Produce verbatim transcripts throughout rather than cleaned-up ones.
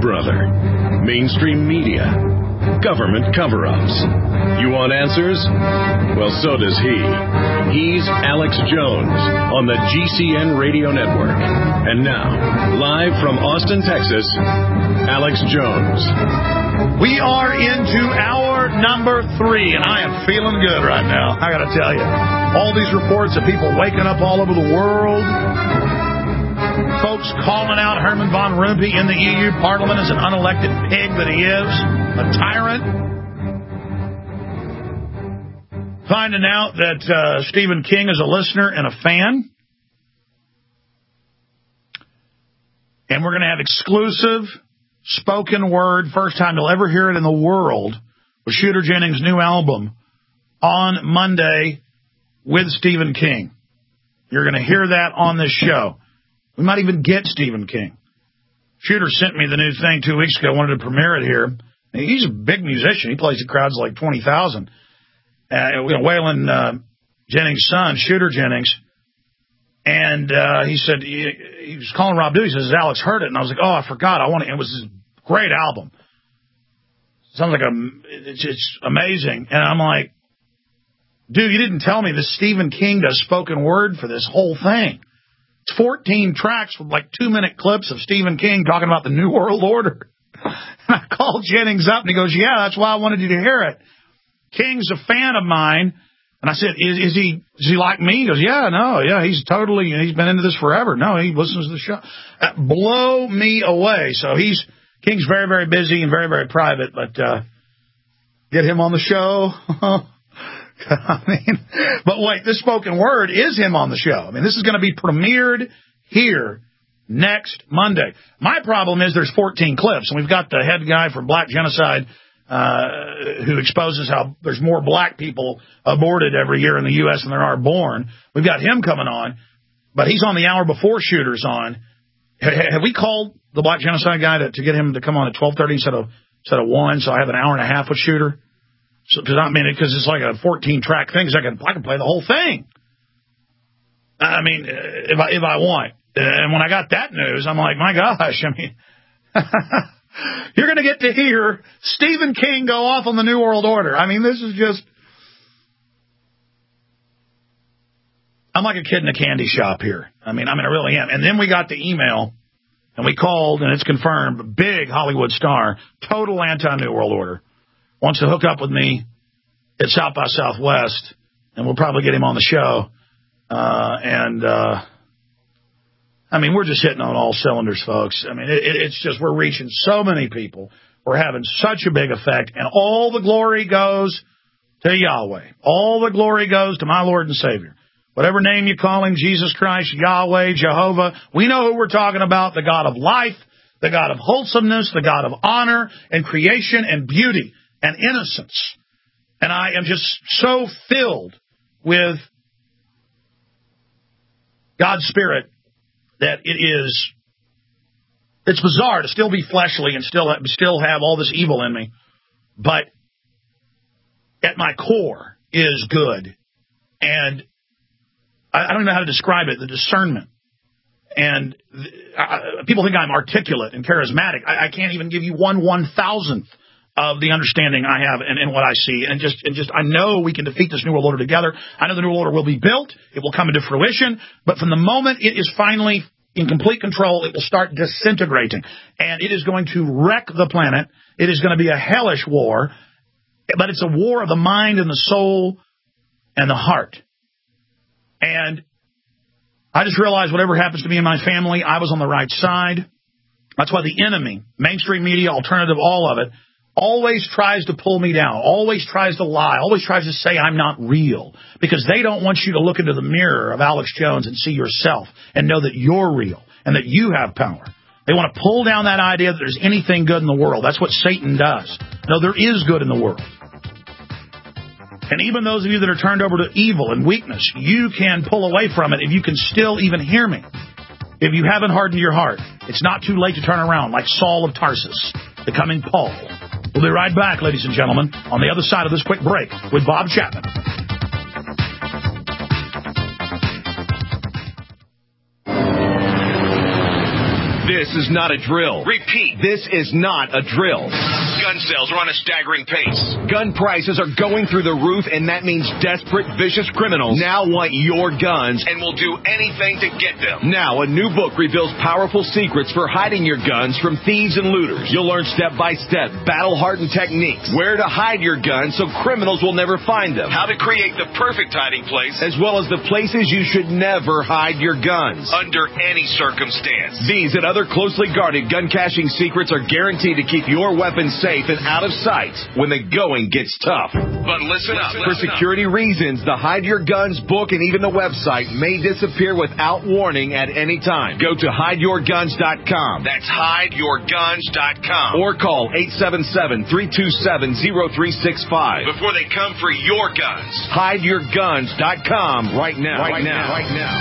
brother. Mainstream media. Government cover-ups. You want answers? Well, so does he. He's Alex Jones on the G C N Radio Network. And now, live from Austin, Texas, Alex Jones. We are into hour number three, and I am feeling good right now. I got to tell you. All these reports of people waking up all over the world. Folks calling out Herman von Rompuy in the E U Parliament as an unelected pig that he is, a tyrant. Finding out that uh, Stephen King is a listener and a fan. And we're going to have exclusive spoken word, first time you'll ever hear it in the world, with Shooter Jennings' new album on Monday with Stephen King. You're going to hear that on this show. We might even get Stephen King. Shooter sent me the new thing two weeks ago. Wanted to premiere it here. He's a big musician. He plays at crowds like twenty thousand. Uh, you know, Waylon uh, Jennings' son, Shooter Jennings. And uh, he said, he, he was calling Rob Dewey. He says, Alex heard it. And I was like, oh, I forgot. I want it. It was this great album. Sounds like a, it's, it's amazing. And I'm like, dude, you didn't tell me that Stephen King does spoken word for this whole thing. It's fourteen tracks with like two-minute clips of Stephen King talking about the New World Order. And I called Jennings up, and he goes, yeah, that's why I wanted you to hear it. King's a fan of mine. And I said, is, is he is he like me? He goes, yeah, no, yeah, he's totally, he's been into this forever. No, he listens to the show. Uh, blow me away. So he's, King's very, very busy and very, very private, but uh, get him on the show. I mean, but wait, this spoken word is him on the show. I mean, this is going to be premiered here next Monday. My problem is there's fourteen clips, and we've got the head guy from Black Genocide uh, who exposes how there's more black people aborted every year in the U S than there are born. We've got him coming on, but he's on the hour before Shooter's on. H- have we called the Black Genocide guy to, to get him to come on at twelve thirty instead of, instead of one, so I have an hour and a half with Shooter? So, cause I mean, because it's like a fourteen-track thing, because I can, I can play the whole thing. I mean, if I if I want. And when I got that news, I'm like, my gosh, I mean, you're going to get to hear Stephen King go off on the New World Order. I mean, this is just, I'm like a kid in a candy shop here. I mean, I mean, I really am. And then we got the email, and we called, and it's confirmed, big Hollywood star, total anti-New World Order. Wants to hook up with me at South by Southwest, and we'll probably get him on the show. Uh, and, uh, I mean, we're just hitting on all cylinders, folks. I mean, it, it's just we're reaching so many people. We're having such a big effect, and all the glory goes to Yahweh. All the glory goes to my Lord and Savior. Whatever name you call him, Jesus Christ, Yahweh, Jehovah, we know who we're talking about, the God of life, the God of wholesomeness, the God of honor and creation and beauty and innocence. And I am just so filled with God's Spirit that it is, it's bizarre to still be fleshly and still, still have all this evil in me. But at my core is good. And I, I don't know how to describe it, the discernment. And I, people think I'm articulate and charismatic. I, I can't even give you one one-thousandth of the understanding I have and, and what I see. And just, and just, I know we can defeat this New World Order together. I know the New World Order will be built. It will come into fruition. But from the moment it is finally in complete control, it will start disintegrating. And it is going to wreck the planet. It is going to be a hellish war. But it's a war of the mind and the soul and the heart. And I just realized whatever happens to me and my family, I was on the right side. That's why the enemy, mainstream media, alternative, all of it, always tries to pull me down, always tries to lie, always tries to say I'm not real, because they don't want you to look into the mirror of Alex Jones and see yourself and know that you're real and that you have power. They want to pull down that idea that there's anything good in the world. That's what Satan does. No, there is good in the world. And even those of you that are turned over to evil and weakness, you can pull away from it if you can still even hear me. If you haven't hardened your heart, it's not too late to turn around like Saul of Tarsus, becoming Paul. We'll be right back, ladies and gentlemen, on the other side of this quick break with Bob Chapman. This is not a drill. Repeat, this is not a drill. Gun sales are on a staggering pace. Gun prices are going through the roof, and that means desperate, vicious criminals now want your guns and will do anything to get them. Now, a new book reveals powerful secrets for hiding your guns from thieves and looters. You'll learn step-by-step, battle-hardened techniques, where to hide your guns so criminals will never find them, how to create the perfect hiding place, as well as the places you should never hide your guns, under any circumstance. These and other closely guarded gun caching secrets are guaranteed to keep your weapons safe and out of sight when the going gets tough. But listen up. For security reasons, the Hide Your Guns book and even the website may disappear without warning at any time. Go to hide your guns dot com. That's hide your guns dot com. Or call eight seven seven, three two seven, zero three six five before they come for your guns. hide your guns dot com right now. Right, right now. Right now.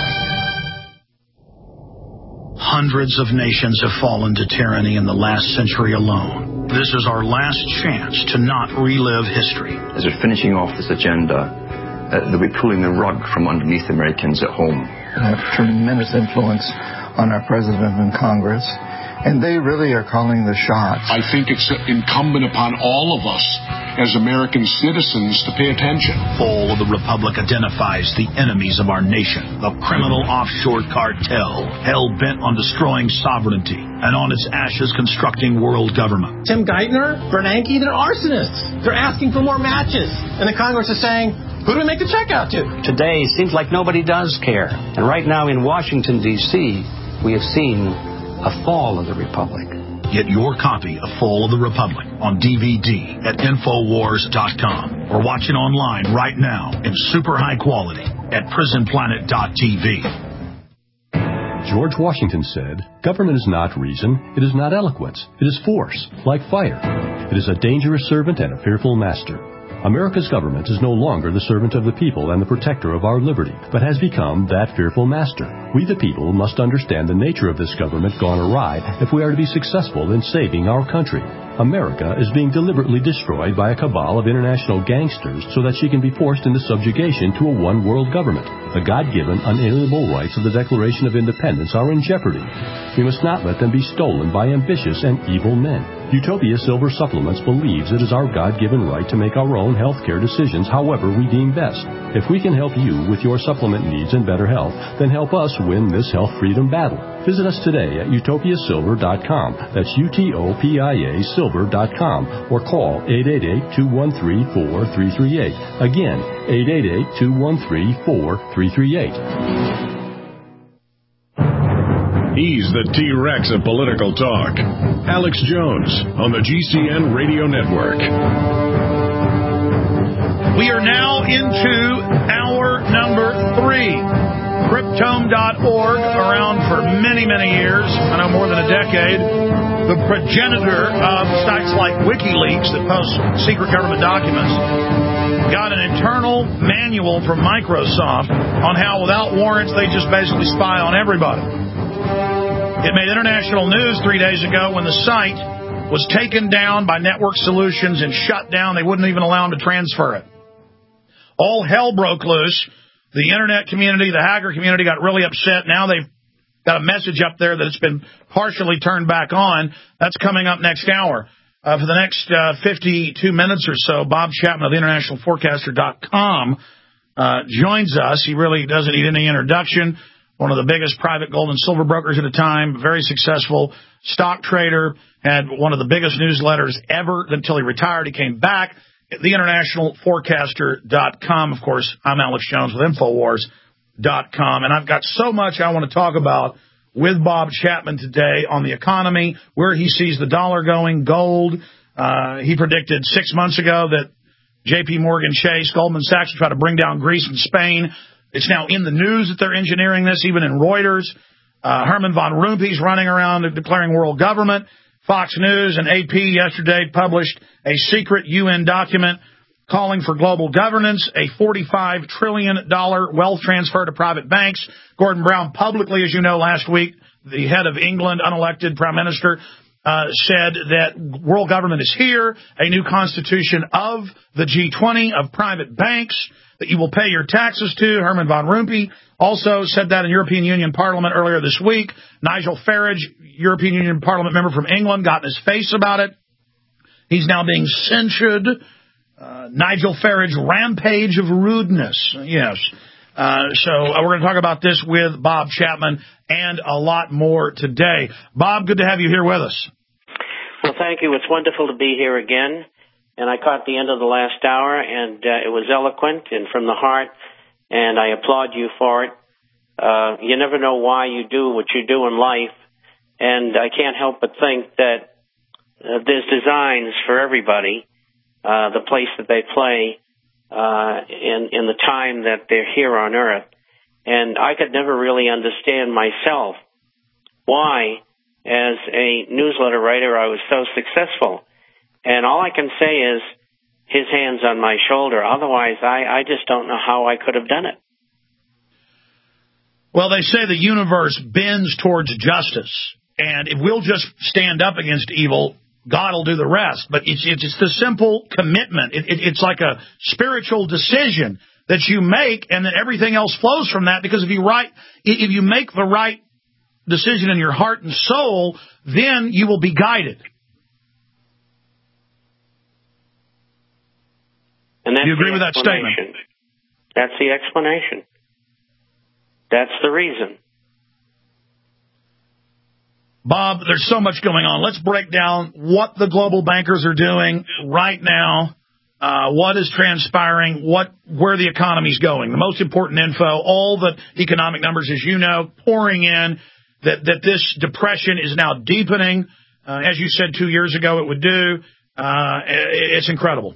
Hundreds of nations have fallen to tyranny in the last century alone. This is our last chance to not relive history. As we're finishing off this agenda, uh, they'll be pulling the rug from underneath Americans at home. They have tremendous influence on our president and Congress, and they really are calling the shots. I think it's incumbent upon all of us as American citizens to pay attention. Fall of the Republic identifies the enemies of our nation, the criminal offshore cartel, hell-bent on destroying sovereignty, and on its ashes constructing world government. Tim Geithner, Bernanke, they're arsonists. They're asking for more matches. And the Congress is saying, who do we make the check out to? Today seems like nobody does care. And right now in Washington, D C, we have seen a fall of the Republic. Get your copy of Fall of the Republic on D V D at Infowars dot com or watch it online right now in super high quality at Prison Planet dot T V. George Washington said, "Government is not reason, it is not eloquence, it is force, like fire. It is a dangerous servant and a fearful master." America's government is no longer the servant of the people and the protector of our liberty, but has become that fearful master. We the people must understand the nature of this government gone awry if we are to be successful in saving our country. America is being deliberately destroyed by a cabal of international gangsters so that she can be forced into subjugation to a one-world government. The God-given, unalienable rights of the Declaration of Independence are in jeopardy. We must not let them be stolen by ambitious and evil men. Utopia Silver Supplements believes it is our God-given right to make our own health care decisions however we deem best. If we can help you with your supplement needs and better health, then help us win this health freedom battle. Visit us today at utopia silver dot com. That's U T O P I A silver dot com. Or call eight eight eight, two one three, four three three eight. Again, eight eight eight, two one three, four three three eight. He's the T-Rex of political talk. Alex Jones on the G C N Radio Network. We are now into hour number three. Cryptome dot org, around for many, many years, I know more than a decade. The progenitor of sites like WikiLeaks that post secret government documents got an internal manual from Microsoft on how, without warrants, they just basically spy on everybody. It made international news three days ago when the site was taken down by Network Solutions and shut down. They wouldn't even allow them to transfer it. All hell broke loose. The internet community, the hacker community got really upset. Now they've got a message up there that it's been partially turned back on. That's coming up next hour. Uh, for the next uh, fifty-two minutes or so, Bob Chapman of the international forecaster dot com uh, joins us. He really doesn't need any introduction. One of the biggest private gold and silver brokers at the time, very successful stock trader, had one of the biggest newsletters ever until he retired. He came back at the international forecaster dot com. Of course, I'm Alex Jones with Infowars dot com, and I've got so much I want to talk about with Bob Chapman today on the economy, where he sees the dollar going, gold. Uh, he predicted six months ago that J P. Morgan Chase, Goldman Sachs would try to bring down Greece and Spain. It's now in the news that they're engineering this, even in Reuters. Uh, Herman von Rompuy's running around declaring world government. Fox News and A P yesterday published a secret U N document calling for global governance, a forty-five trillion dollars wealth transfer to private banks. Gordon Brown publicly, as you know, last week, the head of England, unelected prime minister, uh, said that world government is here, a new constitution of the G twenty, of private banks, that you will pay your taxes to. Herman von Rompuy Also said that in European Union Parliament earlier this week. Nigel Farage, European Union Parliament member from England, got in his face about it. He's now being censured. Uh, Nigel Farage, rampage of rudeness. Yes. Uh, so uh, we're going to talk about this with Bob Chapman and a lot more today. Bob, good to have you here with us. Well, thank you. It's wonderful to be here again. And I caught the end of the last hour, and uh, it was eloquent and from the heart, and I applaud you for it. Uh, you never know why you do what you do in life, and I can't help but think that uh, there's designs for everybody, uh, the place that they play, uh, in, in the time that they're here on Earth. And I could never really understand myself why, as a newsletter writer, I was so successful. And all I can say is his hands on my shoulder. Otherwise, I, I just don't know how I could have done it. Well, they say the universe bends towards justice. And if we'll just stand up against evil, God will do the rest. But it's, it's, it's the simple commitment. It, it, it's like a spiritual decision that you make, and then everything else flows from that. Because if you right, if you make the right decision in your heart and soul, then you will be guided. And that's you agree with that statement? That's the explanation. That's the reason. Bob, there's so much going on. Let's break down what the global bankers are doing right now, uh, what is transpiring, what where the economy's going. The most important info, all the economic numbers, as you know, pouring in, that, that this depression is now deepening. Uh, as you said two years ago it would do. Uh, it's incredible.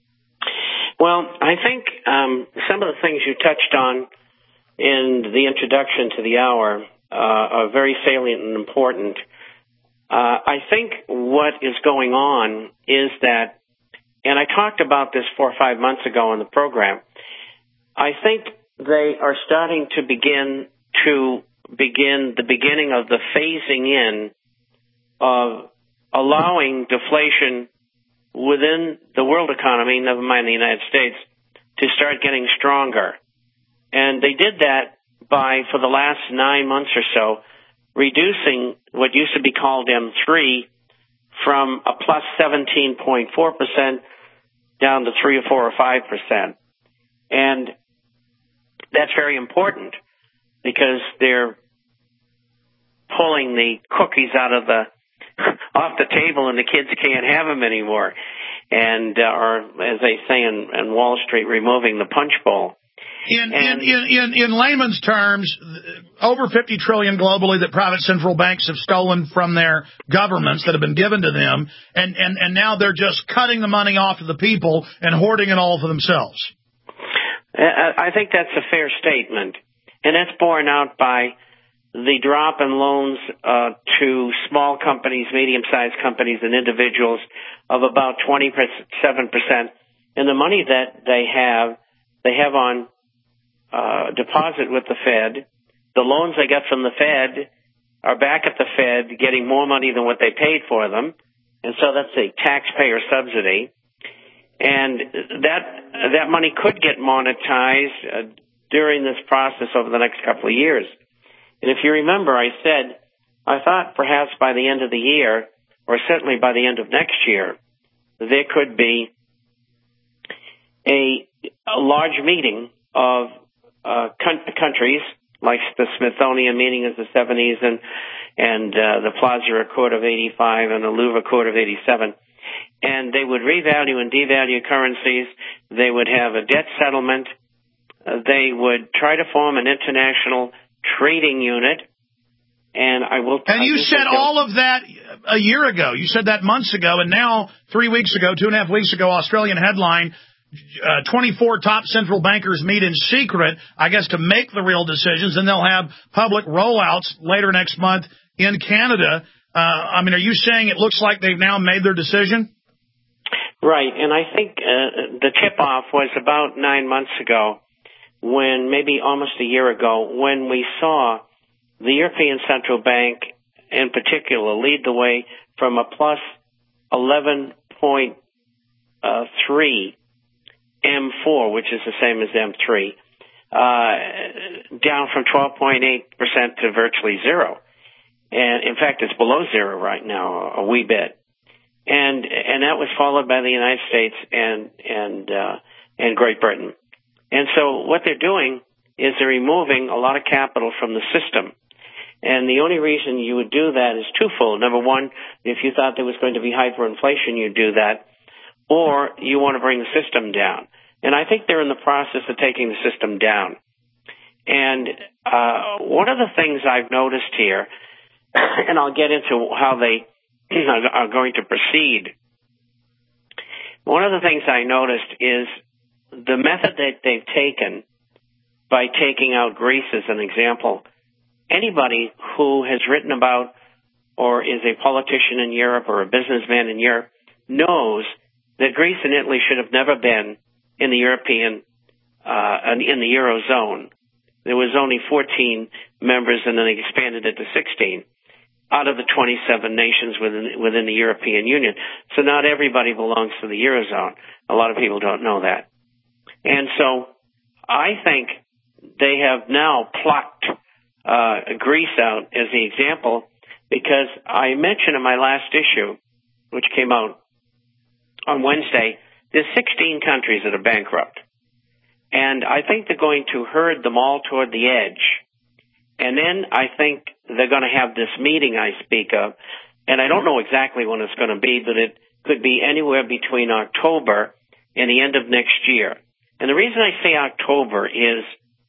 Well, I think um, some of the things you touched on in the introduction to the hour uh, are very salient and important. Uh, I think what is going on is that, and I talked about this four or five months ago on the program, I think they are starting to begin to begin the beginning of the phasing in of allowing deflation within the world economy, never mind the United States, to start getting stronger. And they did that by, for the last nine months or so, reducing what used to be called M three from a plus seventeen point four percent down to three or four or five percent. And that's very important because they're pulling the cookies out of the off the table, and the kids can't have them anymore. And, uh, or as they say in, in Wall Street, removing the punch bowl. In, in, in, in, in layman's terms, over fifty trillion dollars globally that private central banks have stolen from their governments that have been given to them, and, and, and now they're just cutting the money off to the people and hoarding it all for themselves. I think that's a fair statement, and that's borne out by the drop in loans uh, to small companies, medium-sized companies, and individuals of about twenty-seven percent. And the money that they have, they have on uh, deposit with the Fed. The loans they get from the Fed are back at the Fed getting more money than what they paid for them. And so that's a taxpayer subsidy. And that that money could get monetized uh, during this process over the next couple of years. And if you remember, I said, I thought perhaps by the end of the year, or certainly by the end of next year, there could be a, a large meeting of uh, con- countries, like the Smithsonian meeting in the seventies and, and uh, the Plaza Accord of eighty-five and the Louvre Accord of eighty-seven. And they would revalue and devalue currencies. They would have a debt settlement. Uh, they would try to form an international trading unit, and I will. And you said all of that a year ago. You said that months ago, and now three weeks ago, two and a half weeks ago, Australian headline: uh, twenty-four top central bankers meet in secret, I guess, to make the real decisions, and they'll have public rollouts later next month in Canada. Uh, I mean, are you saying it looks like they've now made their decision? Right, and I think uh, the tip-off was about nine months ago, when maybe almost a year ago, when we saw the European Central Bank in particular lead the way from a plus eleven point three M four, which is the same as M three, uh, down from twelve point eight percent to virtually zero. And in fact, it's below zero right now, a wee bit. And and that was followed by the United States and and uh, and Great Britain. And so what they're doing is they're removing a lot of capital from the system. And the only reason you would do that is twofold. Number one, if you thought there was going to be hyperinflation, you'd do that. Or you want to bring the system down. And I think they're in the process of taking the system down. And uh, one of the things I've noticed here, and I'll get into how they are going to proceed. One of the things I noticed is the method that they've taken by taking out Greece as an example. Anybody who has written about or is a politician in Europe or a businessman in Europe knows that Greece and Italy should have never been in the European, uh, in the Eurozone. There was only fourteen members and then they expanded it to sixteen. Out of the twenty-seven nations within within the European Union. So not everybody belongs to the Eurozone. A lot of people don't know that. And so I think they have now plucked uh, Greece out as the example because I mentioned in my last issue, which came out on Wednesday, there's sixteen countries that are bankrupt. And I think they're going to herd them all toward the edge. And then I think they're going to have this meeting I speak of, and I don't know exactly when it's going to be, but it could be anywhere between October and the end of next year. And the reason I say October is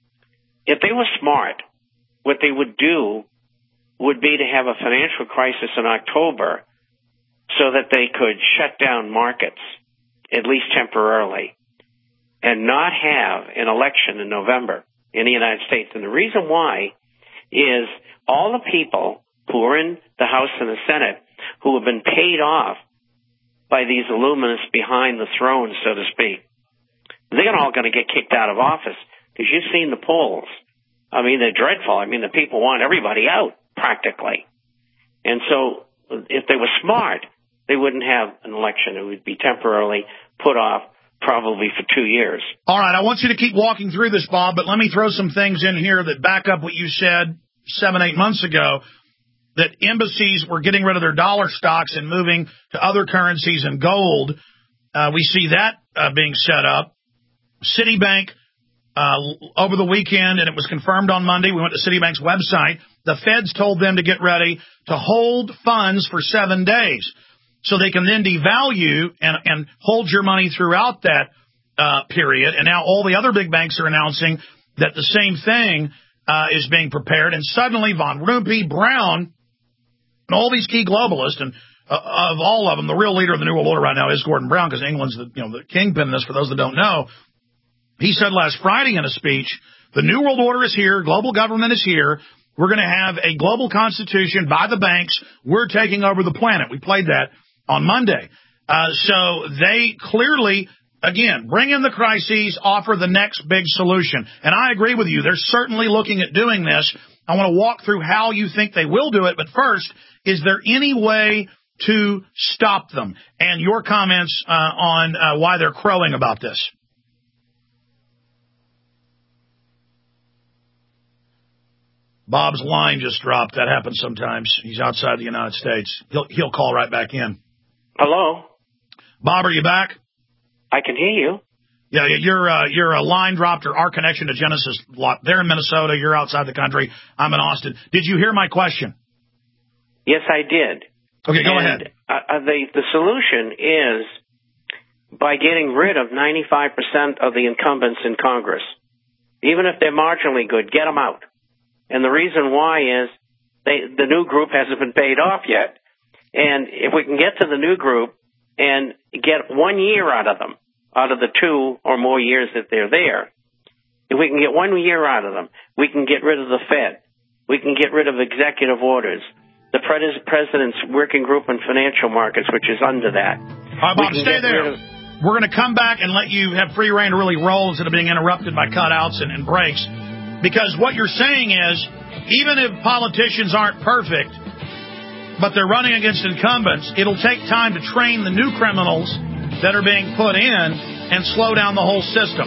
if they were smart, what they would do would be to have a financial crisis in October so that they could shut down markets, at least temporarily, and not have an election in November in the United States. And the reason why is all the people who are in the House and the Senate who have been paid off by these illuminists behind the throne, so to speak, they're all going to get kicked out of office because you've seen the polls. I mean, they're dreadful. I mean, the people want everybody out, practically. And so if they were smart, they wouldn't have an election. It would be temporarily put off probably for two years. All right, I want you to keep walking through this, Bob, but let me throw some things in here that back up what you said seven, eight months ago, that embassies were getting rid of their dollar stocks and moving to other currencies and gold. Uh, we see that uh, being set up. Citibank, uh, over the weekend, and it was confirmed on Monday, we went to Citibank's website, the feds told them to get ready to hold funds for seven days. So they can then devalue and, and hold your money throughout that uh, period. And now all the other big banks are announcing that the same thing uh, is being prepared. And suddenly Von Rompuy, Brown, and all these key globalists, and uh, of all of them, the real leader of the New World Order right now is Gordon Brown, because England's the, you know, the kingpin in this, for those that don't know. He said last Friday in a speech, the New World Order is here, global government is here. We're going to have a global constitution by the banks. We're taking over the planet. We played that on Monday. Uh, so they clearly, again, bring in the crises, offer the next big solution. And I agree with you. They're certainly looking at doing this. I want to walk through how you think they will do it. But first, is there any way to stop them? And your comments uh, on uh, why they're crowing about this. Bob's line just dropped. That happens sometimes. He's outside the United States. He'll, he'll call right back in. Hello? Bob, are you back? I can hear you. Yeah, you're uh, you're a line dropped, or our connection to Genesis lot. They're in Minnesota. You're outside the country. I'm in Austin. Did you hear my question? Yes, I did. Okay, go and, ahead. Uh, the the solution is by getting rid of ninety-five percent of the incumbents in Congress. Even if they're marginally good, get them out. And the reason why is they, the new group hasn't been paid off yet. And if we can get to the new group and get one year out of them, out of the two or more years that they're there, if we can get one year out of them, we can get rid of the Fed. We can get rid of executive orders. The President's Working Group on Financial Markets, which is under that. All right, Bob, stay there. Of- We're going to come back and let you have free reign to really roll instead of being interrupted by cutouts and, and breaks. Because what you're saying is, even if politicians aren't perfect, but they're running against incumbents, it'll take time to train the new criminals that are being put in and slow down the whole system.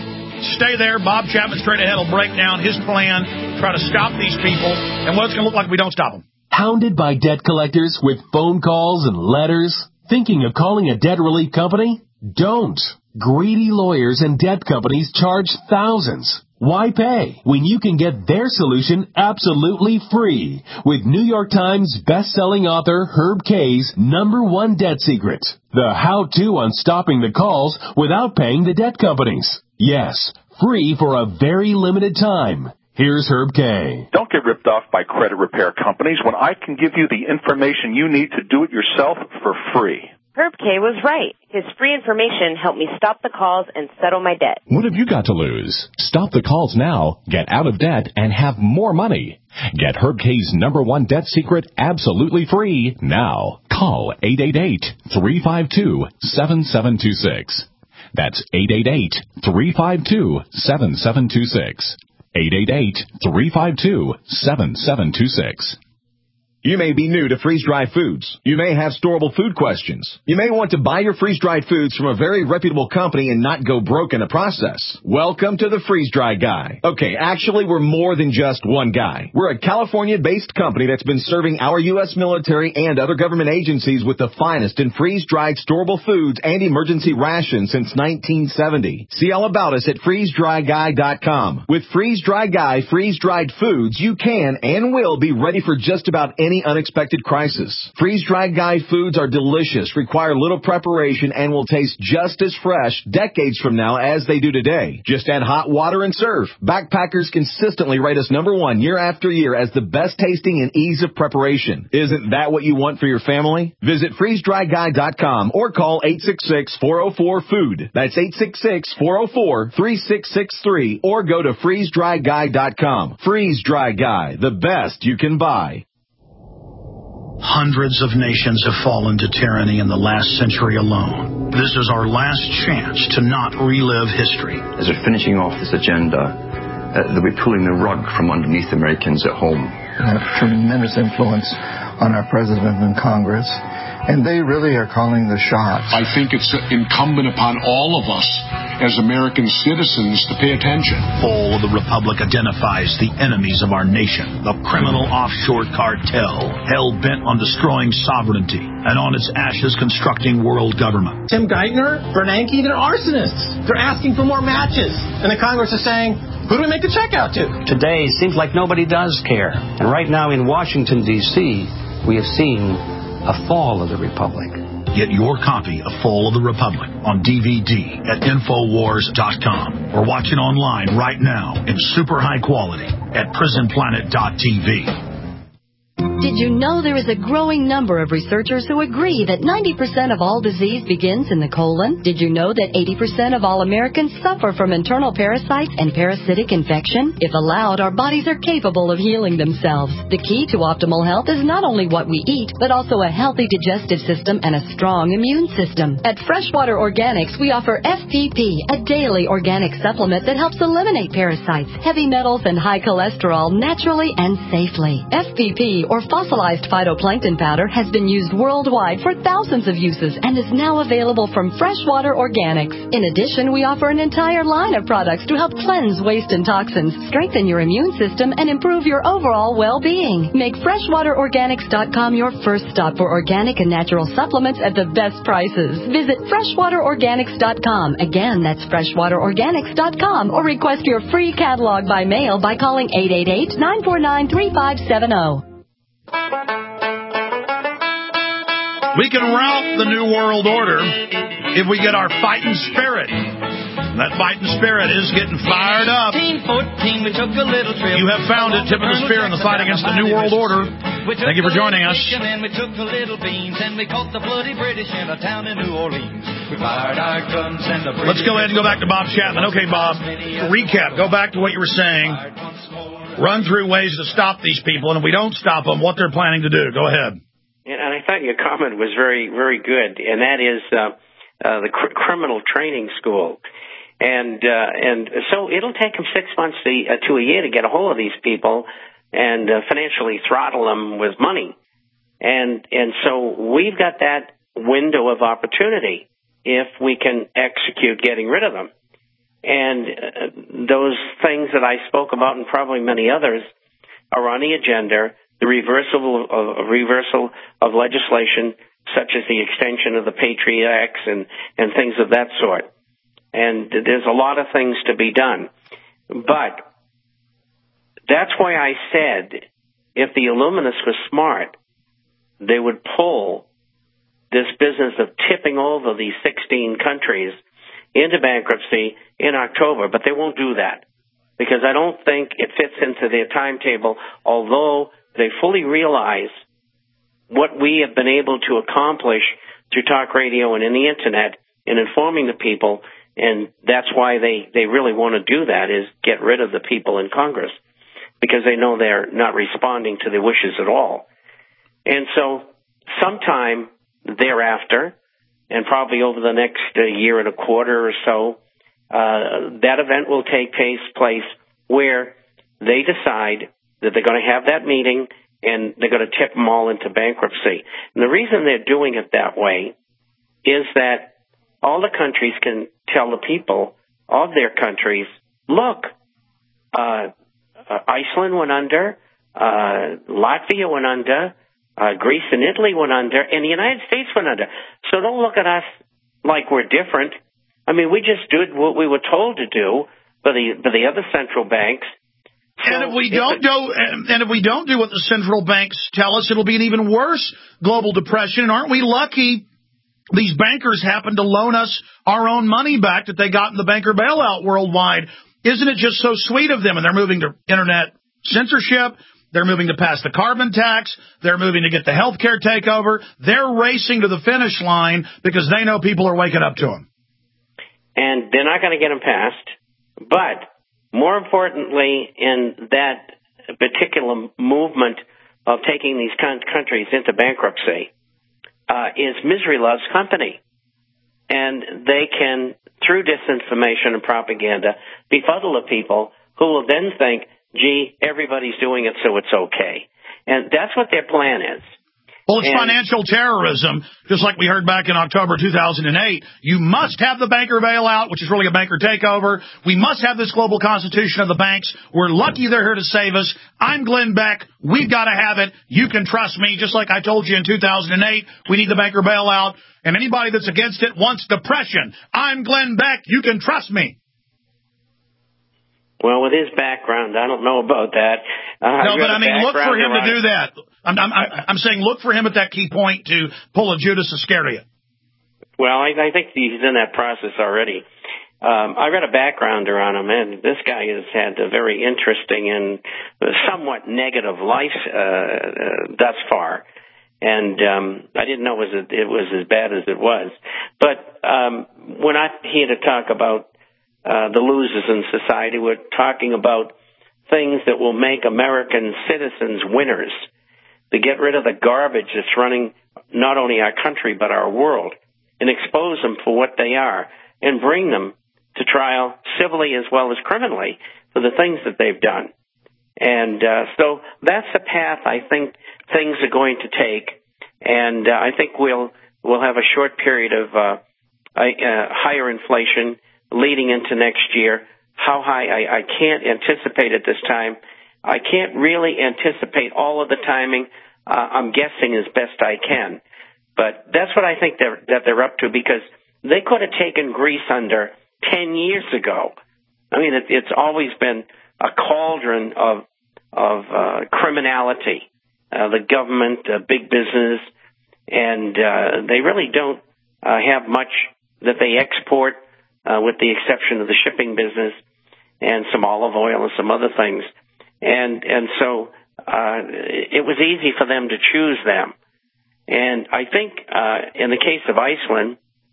stay there. Bob Chapman straight ahead will break down his plan, try to stop these people, and what it's going to look like if we don't stop them. Hounded by debt collectors with phone calls and letters? Thinking of calling a debt relief company? Don't. Greedy lawyers and debt companies charge thousands. Why pay when you can get their solution absolutely free with New York Times best-selling author Herb Kay's number one debt secret, the how-to on stopping the calls without paying the debt companies. Yes, free for a very limited time. Here's Herb Kay. Don't get ripped off by credit repair companies when I can give you the information you need to do it yourself for free. Herb Kay was right. His free information helped me stop the calls and settle my debt. What have you got to lose? Stop the calls now, get out of debt, and have more money. Get Herb Kay's number one debt secret absolutely free now. Call eight eight eight, three five two, seven seven two six. That's eight eight eight, three five two, seven seven two six. eight eight eight, three five two, seven seven two six. You may be new to freeze-dried foods. You may have storable food questions. You may want to buy your freeze-dried foods from a very reputable company and not go broke in the process. Welcome to the Freeze-Dry Guy. Okay, actually, we're more than just one guy. We're a California-based company that's been serving our U S military and other government agencies with the finest in freeze-dried storable foods and emergency rations since nineteen seventy. See all about us at freeze dry guy dot com. With Freeze-Dry Guy freeze-dried foods, you can and will be ready for just about any unexpected crisis. Freeze-Dried Guy foods are delicious, require little preparation, and will taste just as fresh decades from now as they do today. Just add hot water and serve. Backpackers consistently rate us number one year after year as the best tasting and ease of preparation. Isn't that what you want for your family? Visit freeze dry guy dot com or call eight six six, four oh four, food. That's eight six six, four oh four, three six six three or go to freeze dry guy dot com. Freeze-Dry Guy, the best you can buy. Hundreds of nations have fallen to tyranny in the last century alone. This is our last chance to not relive history. As we're finishing off this agenda, uh, they'll be pulling the rug from underneath Americans at home. They have tremendous influence on our president and Congress, and they really are calling the shots. I think it's incumbent upon all of us as American citizens to pay attention. Fall of the Republic identifies the enemies of our nation, the criminal offshore cartel, hell-bent on destroying sovereignty, and on its ashes constructing world government. Tim Geithner, Bernanke, they're arsonists. They're asking for more matches. And the Congress is saying, who do we make the check out to? Today, it seems like nobody does care. And right now in Washington, D C, we have seen a fall of the Republic. Get your copy of Fall of the Republic on D V D at Infowars dot com or watch it online right now in super high quality at Prison Planet dot T V. Did you know there is a growing number of researchers who agree that ninety percent of all disease begins in the colon? Did you know that eighty percent of all Americans suffer from internal parasites and parasitic infection? If allowed, our bodies are capable of healing themselves. The key to optimal health is not only what we eat, but also a healthy digestive system and a strong immune system. At Freshwater Organics, we offer F P P, a daily organic supplement that helps eliminate parasites, heavy metals, and high cholesterol naturally and safely. F P P, or fossilized phytoplankton powder, has been used worldwide for thousands of uses and is now available from Freshwater Organics. In addition, we offer an entire line of products to help cleanse waste and toxins, strengthen your immune system, and improve your overall well-being. Make freshwater organics dot com your first stop for organic and natural supplements at the best prices. Visit freshwater organics dot com. Again, that's freshwater organics dot com, or request your free catalog by mail by calling eight eight eight, nine four nine, three five seven zero. We can rout the New World Order if we get our fighting spirit. That fighting spirit is getting fired up. You have found it, tip of the spear in the fight against the New World Order. Thank you for joining us. Let's go ahead and go back to Bob Chapman. Okay, Bob, recap. Go back to what you were saying. Run through ways to stop these people, and if we don't stop them, what they're planning to do. Go ahead. And I thought your comment was very, very good, and that is uh, uh, the cr- criminal training school. And uh, and so it'll take them six months to, uh, to a year to get a hold of these people and uh, financially throttle them with money. And and so we've got that window of opportunity if we can execute getting rid of them. And uh, those things that I spoke about, and probably many others, are on the agenda. The reversal of, reversal of legislation, such as the extension of the Patriot Acts and, and things of that sort. And there's a lot of things to be done. But that's why I said if the Illuminists were smart, they would pull this business of tipping over these sixteen countries into bankruptcy in October. But they won't do that because I don't think it fits into their timetable, although they fully realize what we have been able to accomplish through talk radio and in the Internet in informing the people. And that's why they, they really want to do that, is get rid of the people in Congress, because they know they're not responding to their wishes at all. And so sometime thereafter, and probably over the next uh, year and a quarter or so, uh, that event will take place, place where they decide that they're going to have that meeting and they're going to tip them all into bankruptcy. And the reason they're doing it that way is that all the countries can tell the people of their countries, look, uh, uh, Iceland went under, uh, Latvia went under, uh, Greece and Italy went under, and the United States went under. So don't look at us like we're different. I mean, we just did what we were told to do by the, by the other central banks. So and if we don't do, and if we don't do what the central banks tell us, it'll be an even worse global depression. And aren't we lucky these bankers happen to loan us our own money back that they got in the banker bailout worldwide? Isn't it just so sweet of them? And they're moving to internet censorship. They're moving to pass the carbon tax. They're moving to get the health care takeover. They're racing to the finish line because they know people are waking up to them. And they're not going to get them passed. But more importantly, in that particular movement of taking these countries into bankruptcy, Uh, is misery loves company. And they can, through disinformation and propaganda, befuddle the people who will then think, gee, everybody's doing it, so it's okay. And that's what their plan is. Well, it's and, financial terrorism, just like we heard back in October two thousand eight. You must have the banker bailout, which is really a banker takeover. We must have this global constitution of the banks. We're lucky they're here to save us. I'm Glenn Beck. We've got to have it. You can trust me. Just like I told you in two thousand eight, we need the banker bailout. And anybody that's against it wants depression. I'm Glenn Beck. You can trust me. Well, with his background, I don't know about that. Uh, no, but I mean, look for him to do that. I'm, I'm, I'm saying look for him at that key point to pull a Judas Iscariot. Well, I, I think he's in that process already. Um, I read a backgrounder on him, and this guy has had a very interesting and somewhat negative life uh, uh, thus far. And um, I didn't know it was, it was as bad as it was. But um, when I hear to talk about Uh, the losers in society, we're talking about things that will make American citizens winners, to get rid of the garbage that's running not only our country but our world, and expose them for what they are, and bring them to trial civilly as well as criminally for the things that they've done. And uh, so that's the path I think things are going to take, and uh, I think we'll we'll have a short period of uh, uh, higher inflation leading into next year. How high, I, I can't anticipate at this time. I can't really anticipate all of the timing. Uh, I'm guessing as best I can. But that's what I think they're, that they're up to, because they could have taken Greece under ten years ago. I mean, it, it's always been a cauldron of, of uh, criminality, uh, the government, uh, big business, and uh, they really don't uh, have much that they export, Uh, with the exception of the shipping business and some olive oil and some other things. And and so uh, it was easy for them to choose them. And I think uh, in the case of Iceland,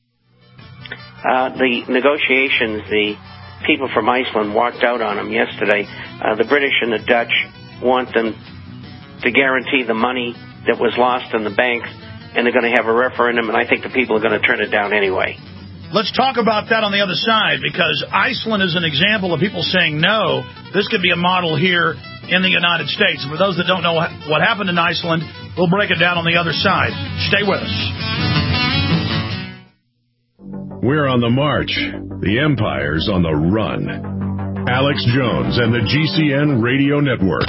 uh, the negotiations, the people from Iceland walked out on them yesterday. Uh, the British and the Dutch want them to guarantee the money that was lost in the banks, and they're going to have a referendum, and I think the people are going to turn it down anyway. Let's talk about that on the other side, because Iceland is an example of people saying no. This could be a model here in the United States. For those that don't know what happened in Iceland, we'll break it down on the other side. Stay with us. We're on the march, The empire's on the run. Alex Jones and the G C N Radio Network.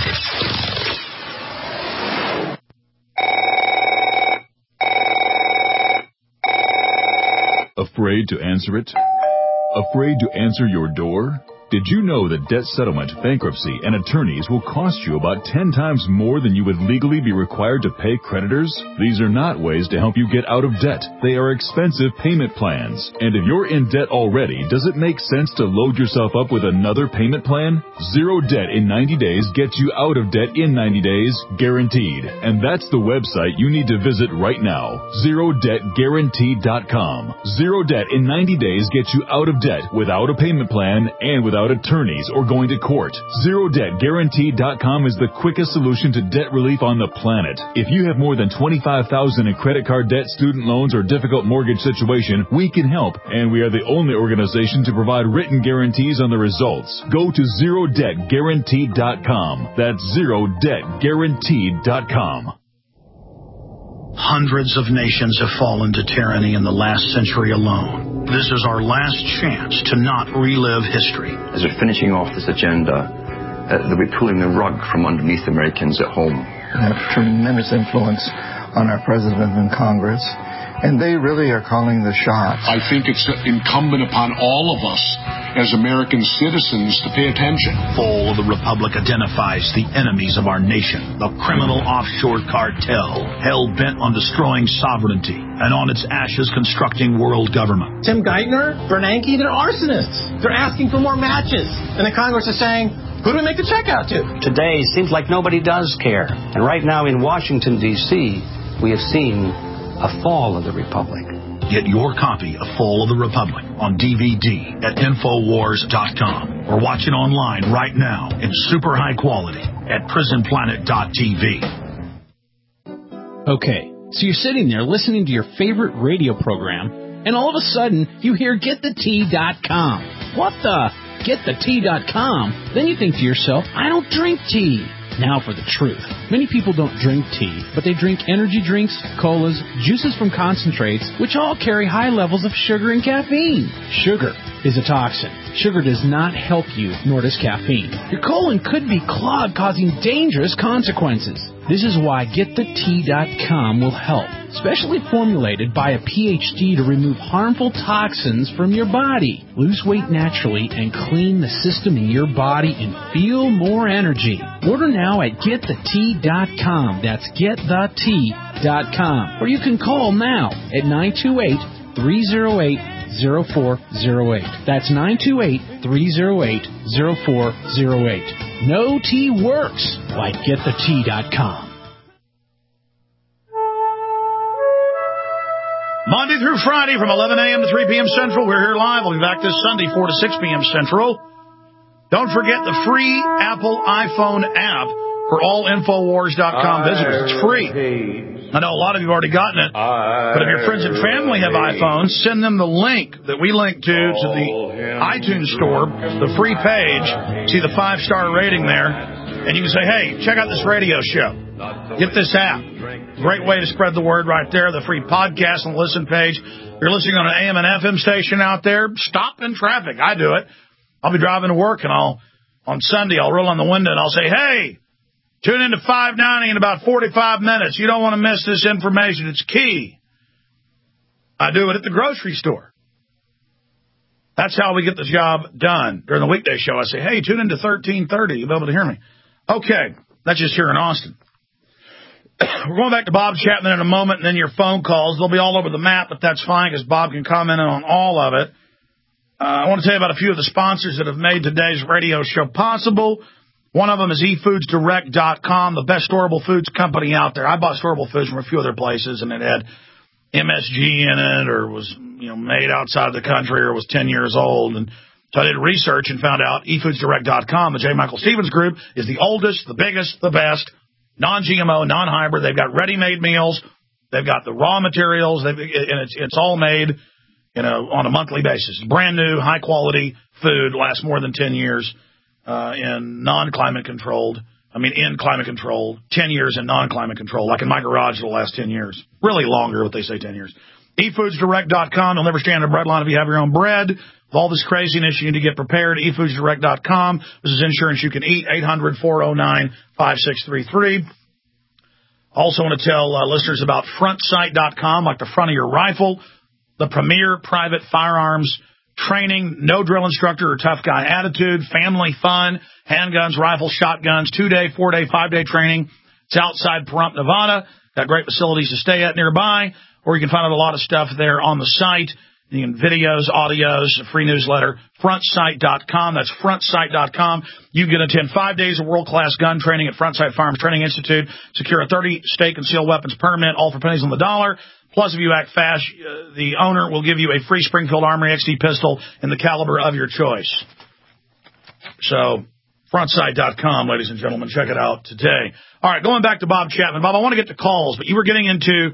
Afraid to answer it? Afraid to answer your door? Did you know that debt settlement, bankruptcy, and attorneys will cost you about ten times more than you would legally be required to pay creditors? These are not ways to help you get out of debt. They are expensive payment plans. And if you're in debt already, does it make sense to load yourself up with another payment plan? Zero debt in ninety days gets you out of debt in ninety days, guaranteed. And that's the website you need to visit right now, zero debt guaranteed dot com. Zero debt in ninety days gets you out of debt without a payment plan and without attorneys or going to court. zero debt guaranteed dot com is the quickest solution to debt relief on the planet. If you have more than twenty-five thousand dollars in credit card debt, student loans, or difficult mortgage situation, we can help, and we are the only organization to provide written guarantees on the results. Go to zero debt guaranteed dot com. That's zero debt guaranteed dot com. Hundreds of nations have fallen to tyranny in the last century alone. This is our last chance to not relive history. As we're finishing off this agenda, uh, they'll be pulling the rug from underneath Americans at home. They have tremendous influence on our president and Congress, and they really are calling the shots. I think it's incumbent upon all of us as American citizens to pay attention. Fall of the Republic identifies the enemies of our nation, the criminal offshore cartel, hell-bent on destroying sovereignty, and on its ashes constructing world government. Tim Geithner, Bernanke, they're arsonists. They're asking for more matches. And the Congress is saying, who do we make the check out to? Today seems like nobody does care. And right now in Washington, D C, we have seen a fall of the Republic. Get your copy of Fall of the Republic on D V D at Infowars dot com or watch it online right now in super high quality at Prison Planet dot T V. Okay, so you're sitting there listening to your favorite radio program, and all of a sudden you hear Get The Tea dot com. What the? Get The Tea dot com? Then you think to yourself, I don't drink tea. Now for the truth. Many people don't drink tea, but they drink energy drinks, colas, juices from concentrates, which all carry high levels of sugar and caffeine. Sugar is a toxin. Sugar does not help you, nor does caffeine. Your colon could be clogged, causing dangerous consequences. This is why Get The Tea dot com will help. Specially formulated by a P H D to remove harmful toxins from your body. Lose weight naturally and clean the system in your body and feel more energy. Order now at Get The Tea dot com. That's Get The Tea dot com. Or you can call now at nine two eight, three oh eight, oh four oh eight. That's nine two eight, three oh eight, oh four oh eight. No tea works like Get The Tea dot com. Monday through Friday from eleven a.m. to three p.m. Central. We're here live. We'll be back this Sunday, four to six p.m. Central. Don't forget the free Apple iPhone app for all Infowars dot com visitors. It's free. I know a lot of you have already gotten it, but if your friends and family have iPhones, send them the link that we link to to the iTunes store, the free page. See the five-star rating there, and you can say, hey, check out this radio show. Get this app. Great way to spread the word right there. The free podcast and listen page. You're listening on an A M and F M station out there. Stop in traffic. I do it. I'll be driving to work, and I'll on Sunday I'll roll on the window and I'll say, hey, tune into five ninety in about forty-five minutes. You don't want to miss this information. It's key. I do it at the grocery store. That's how we get the job done. During the weekday show, I say, hey, tune into thirteen thirty. You'll be able to hear me. Okay, that's just here in Austin. We're going back to Bob Chapman in a moment, and then your phone calls. They'll be all over the map, but that's fine because Bob can comment on all of it. Uh, I want to tell you about a few of the sponsors that have made today's radio show possible. One of them is e foods direct dot com, the best storable foods company out there. I bought storable foods from a few other places, and it had M S G in it, or was you know made outside of the country, or was ten years old. And so I did research and found out e foods direct dot com, the J. Michael Stevens Group, is the oldest, the biggest, the best, non-G M O, non-hybrid. They've got ready-made meals. They've got the raw materials, they've, and it's it's all made you know on a monthly basis. Brand new, high-quality food, lasts more than ten years. Uh, in non-climate controlled, I mean in climate controlled, ten years in non-climate controlled, like in my garage it'll last ten years. Really longer, what they say ten years. e foods direct dot com, you'll never stand a bread line if you have your own bread. With all this craziness, you need to get prepared. e foods direct dot com. This is insurance you can eat. eight hundred, four oh nine, five six three three. Also want to tell uh, listeners about front sight dot com, like the front of your rifle, the premier private firearms training, no drill instructor or tough guy attitude, family fun, handguns, rifles, shotguns, two-day, four-day, five-day training. It's outside Pahrump, Nevada. Got great facilities to stay at nearby, or you can find out a lot of stuff there on the site. You can videos, audios, a free newsletter, front sight dot com. That's front sight dot com. You can attend five days of world-class gun training at Front Sight Firearms Training Institute. Secure a thirty state concealed weapons permit, all for pennies on the dollar. Plus, if you act fast, uh, the owner will give you a free Springfield Armory X D pistol in the caliber of your choice. So, front sight dot com, ladies and gentlemen. Check it out today. All right, going back to Bob Chapman. Bob, I want to get to calls, but you were getting into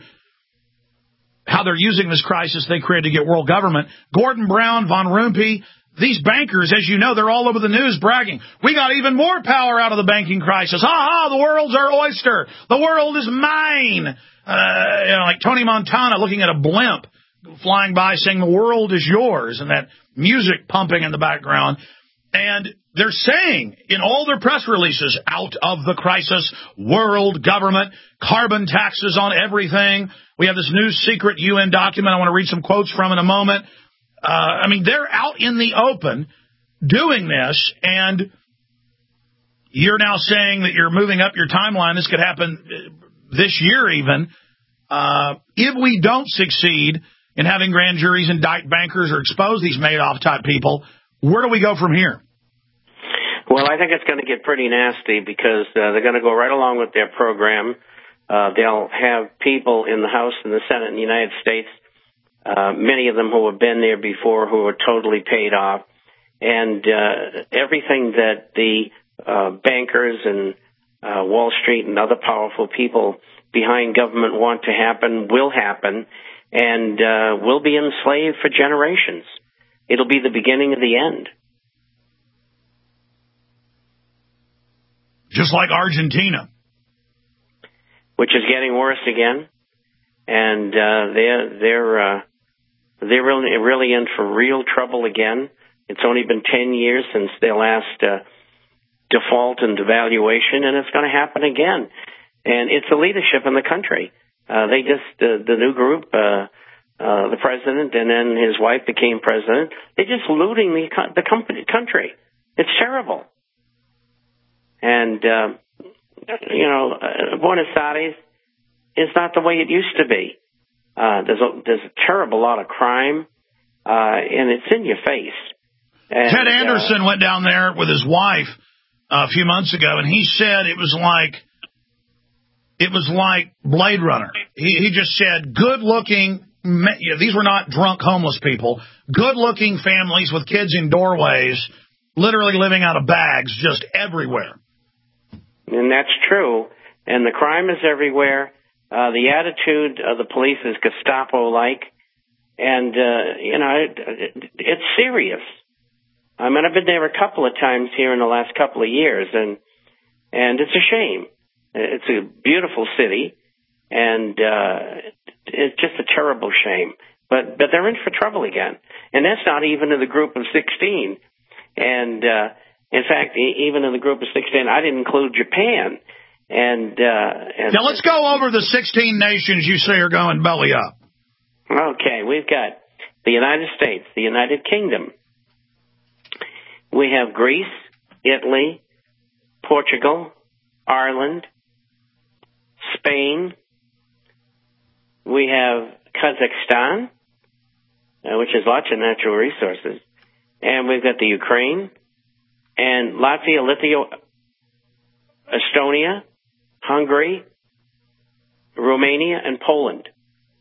how they're using this crisis they created to get world government. Gordon Brown, Von Rumpe, these bankers, as you know, they're all over the news bragging. We got even more power out of the banking crisis. Ha ha, the world's our oyster. The world is mine. Uh, you know, like Tony Montana looking at a blimp flying by saying the world is yours, and that music pumping in the background. And they're saying in all their press releases, out of the crisis, world government, carbon taxes on everything. We have this new secret U N document I want to read some quotes from in a moment. Uh, I mean, they're out in the open doing this, and you're now saying that you're moving up your timeline. This could happen this year even. Uh, if we don't succeed in having grand juries indict bankers or expose these Madoff-type people, where do we go from here? Well, I think it's going to get pretty nasty because uh, they're going to go right along with their program. Uh, they'll have people in the House and the Senate in the United States, uh, many of them who have been there before, who are totally paid off. And uh, everything that the uh, bankers and uh, Wall Street and other powerful people behind government want to happen will happen, and uh, we'll be enslaved for generations. It'll be the beginning of the end. Just like Argentina. Which is getting worse again. And uh, they're, they're, uh, they're really, really in for real trouble again. It's only been ten years since their last uh, default and devaluation, and it's going to happen again. And it's the leadership in the country. Uh, they just, uh, the new group, uh, uh, the president and then his wife became president, they're just looting the, the company, country. It's terrible. And, uh, you know, uh, Buenos Aires is not the way it used to be. Uh, there's a, there's a terrible lot of crime, uh, and it's in your face. And, Ted Anderson uh, went down there with his wife uh, a few months ago, and he said it was like, it was like Blade Runner. He, he just said good-looking, you know, these were not drunk homeless people, good-looking families with kids in doorways, literally living out of bags just everywhere. And that's true. And the crime is everywhere. Uh, the attitude of the police is Gestapo-like. And, uh, you know, it, it, it's serious. I mean, I've been there a couple of times here in the last couple of years, and and it's a shame. It's a beautiful city, and uh, it's just a terrible shame. But but they're in for trouble again. And that's not even in the group of sixteen. And, uh, in fact, even in the group of sixteen, I didn't include Japan. And, uh, and now let's go over the sixteen nations you say are going belly up. Okay, we've got the United States, the United Kingdom. We have Greece, Italy, Portugal, Ireland, Spain. We have Kazakhstan, uh, which has lots of natural resources. And we've got the Ukraine, and Latvia, Lithuania, Estonia, Hungary, Romania, and Poland.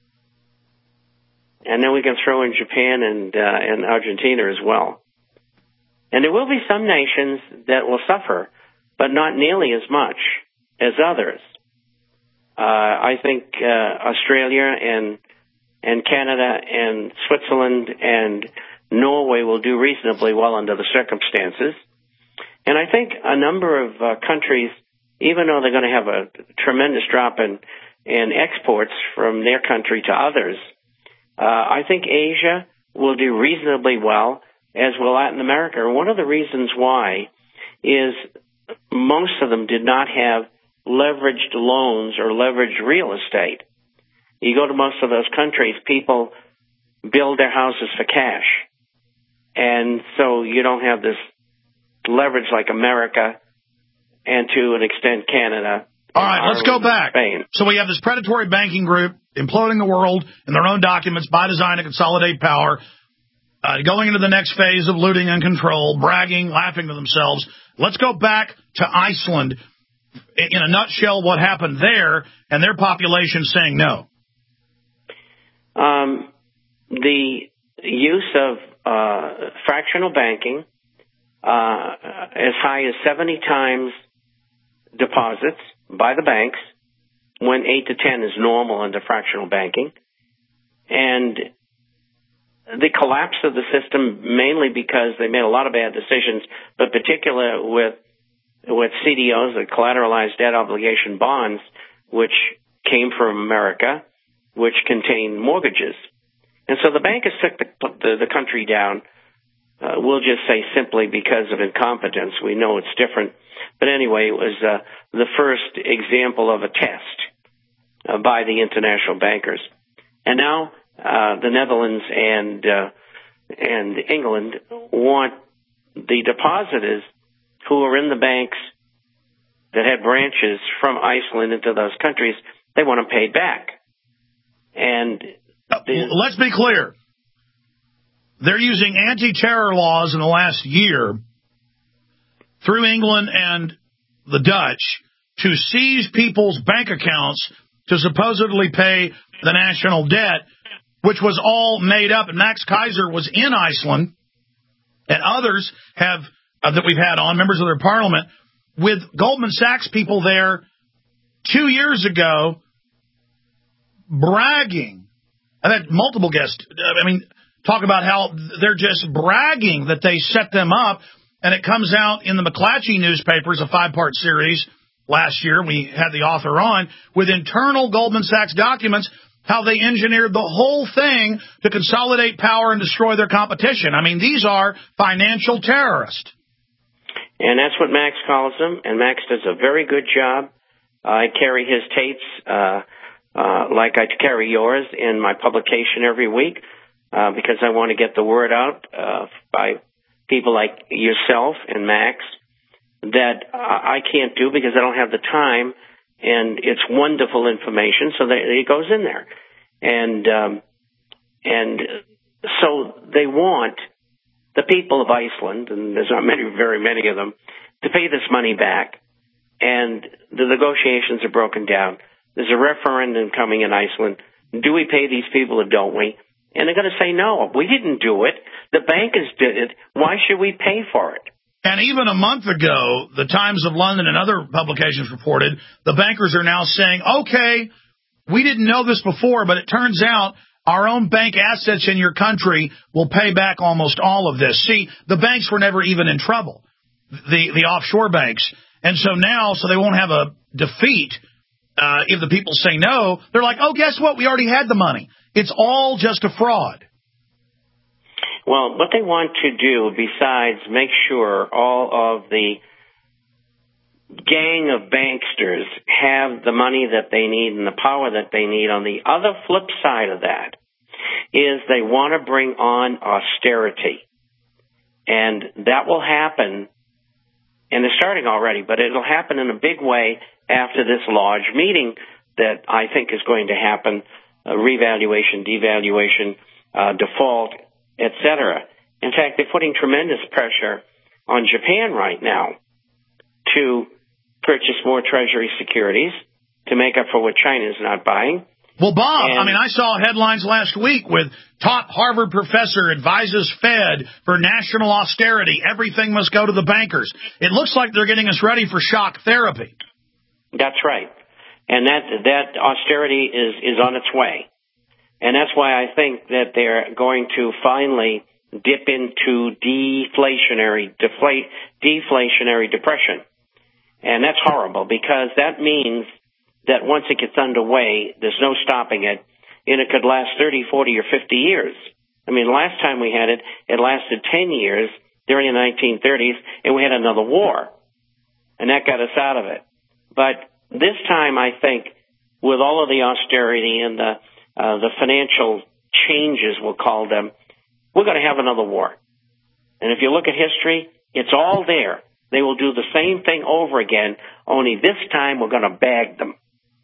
And then we can throw in Japan and uh, and Argentina as well. And there will be some nations that will suffer, but not nearly as much as others. Uh, I think uh, Australia and and Canada and Switzerland and Norway will do reasonably well under the circumstances. And I think a number of uh, countries, even though they're going to have a tremendous drop in, in exports from their country to others, uh, I think Asia will do reasonably well, as will Latin America. And one of the reasons why is most of them did not have leveraged loans or leveraged real estate. You go to most of those countries, people build their houses for cash. And so you don't have this leverage like America and to an extent Canada. All right, let's go back. Spain. So we have this predatory banking group imploding the world in their own documents by design to consolidate power, uh, going into the next phase of looting and control, bragging, laughing to themselves. Let's go back to Iceland. In a nutshell, what happened there and their population saying no. Um, the use of uh, fractional banking uh, as high as seventy times deposits by the banks, when eight to ten is normal under fractional banking, and the collapse of the system mainly because they made a lot of bad decisions, but particularly with with C D Os, the collateralized debt obligation bonds, which came from America, which contained mortgages. And so the bankers took the, the, the country down, uh, we'll just say simply because of incompetence. We know it's different. But anyway, it was uh, the first example of a test uh, by the international bankers. And now uh, the Netherlands and uh, and England want the depositors who are in the banks that had branches from Iceland into those countries, they want them paid back. And let's be clear. They're using anti-terror laws in the last year through England and the Dutch to seize people's bank accounts to supposedly pay the national debt, which was all made up. And Max Kaiser was in Iceland, and others have uh, that we've had on, members of their parliament, with Goldman Sachs people there two years ago bragging. I've had multiple guests, I mean, talk about how they're just bragging that they set them up, and it comes out in the McClatchy newspapers, a five-part series last year. We had the author on with internal Goldman Sachs documents, how they engineered the whole thing to consolidate power and destroy their competition. I mean, these are financial terrorists. And that's what Max calls them, and Max does a very good job. I carry his tapes uh, uh, like I carry yours in my publication every week uh, because I want to get the word out uh, by people like yourself and Max that I can't do because I don't have the time, and it's wonderful information, so that it goes in there. And um, and so they want the people of Iceland, and there's not many, very many of them, to pay this money back. And the negotiations are broken down. There's a referendum coming in Iceland. Do we pay these people or don't we? And they're going to say, no, we didn't do it. The bankers did it. Why should we pay for it? And even a month ago, the Times of London and other publications reported the bankers are now saying, okay, we didn't know this before, but it turns out our own bank assets in your country will pay back almost all of this. See, the banks were never even in trouble, the, the offshore banks. And so now, so they won't have a defeat uh, if the people say no, they're like, oh, guess what? We already had the money. It's all just a fraud. Well, what they want to do, besides make sure all of the gang of banksters have the money that they need and the power that they need, on the other flip side of that is they want to bring on austerity. And that will happen, and it's starting already, but it'll happen in a big way after this large meeting that I think is going to happen, uh, revaluation, devaluation, uh, default, et cetera. In fact, they're putting tremendous pressure on Japan right now to purchase more Treasury securities to make up for what China is not buying. Well, Bob, and, I mean, I saw headlines last week with top Harvard professor advises Fed for national austerity. Everything must go to the bankers. It looks like they're getting us ready for shock therapy. That's right. And that that austerity is, is on its way. And that's why I think that they're going to finally dip into deflationary, deflate, deflationary depression. And that's horrible because that means that once it gets underway, there's no stopping it, and it could last thirty, forty, or fifty years. I mean, last time we had it, it lasted ten years during the nineteen thirties, and we had another war, and that got us out of it. But this time, I think, with all of the austerity and the uh, the financial changes, we'll call them, we're going to have another war. And if you look at history, it's all there. They will do the same thing over again, only this time we're going to bag them.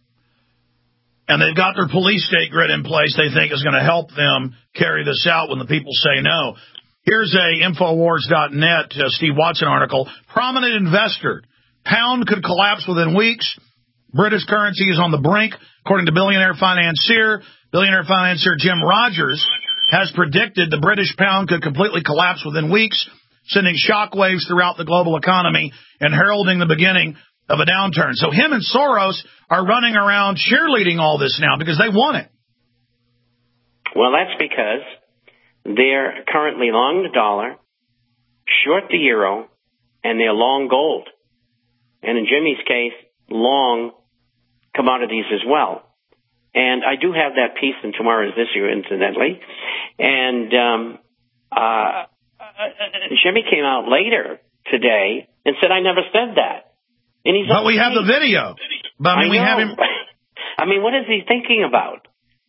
And they've got their police state grid in place they think is going to help them carry this out when the people say no. Here's a Infowars dot net uh, Steve Watson article. Prominent investor. Pound could collapse within weeks. British currency is on the brink, according to billionaire financier. Billionaire financier Jim Rogers has predicted the British pound could completely collapse within weeks, sending shockwaves throughout the global economy and heralding the beginning of a downturn. So him and Soros are running around cheerleading all this now because they want it. Well, that's because they're currently long the dollar, short the euro, and they're long gold. And in Jimmy's case, long commodities as well. And I do have that piece in tomorrow's issue, incidentally. And um, uh, Jimmy came out later today and said, I never said that. And he's but we have the video. But I mean, I we have him. I mean, what is he thinking about?